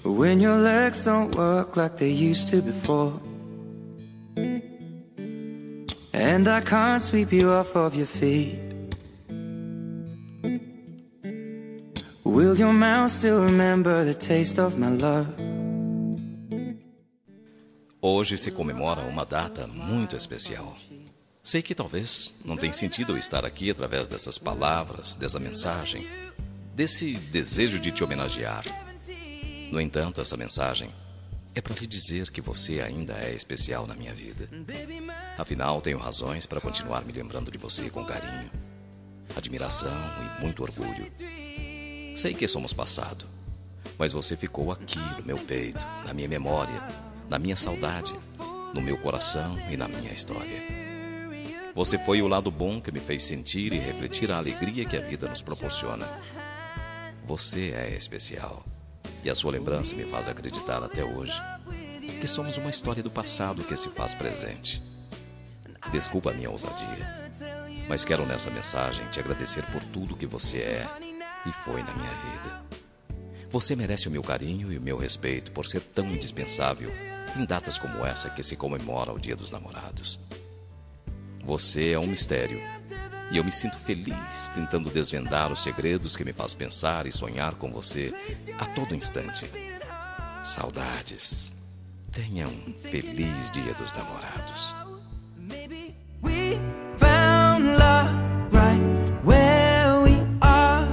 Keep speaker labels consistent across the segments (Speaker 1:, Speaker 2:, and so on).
Speaker 1: When your legs don't work like they used to before, and I can't sweep you off of your feet. Will your mouth still remember the taste of my love?
Speaker 2: Hoje se comemora uma data muito especial. Sei que talvez não tenha sentido eu estar aqui através dessas palavras, dessa mensagem, desse desejo de te homenagear. No entanto, essa mensagem é para lhe dizer que você ainda é especial na minha vida. Afinal, tenho razões para continuar me lembrando de você com carinho, admiração e muito orgulho. Sei que somos passado, mas você ficou aqui no meu peito, na minha memória, na minha saudade, no meu coração e na minha história. Você foi o lado bom que me fez sentir e refletir a alegria que a vida nos proporciona. Você é especial e a sua lembrança me faz acreditar até hoje que somos uma história do passado que se faz presente. Desculpa a minha ousadia, mas quero nessa mensagem te agradecer por tudo que você é e foi na minha vida. Você merece o meu carinho e o meu respeito por ser tão indispensável em datas como essa que se comemora o Dia dos Namorados. Você é um mistério e eu me sinto feliz tentando desvendar os segredos que me faz pensar e sonhar com você a todo instante. Saudades. Tenha um feliz Dia dos Namorados.
Speaker 1: We found love right where we are.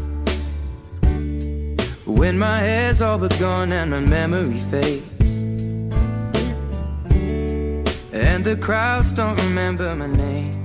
Speaker 1: When my hair's all but gone and my memory fades, and the crowds don't remember my name.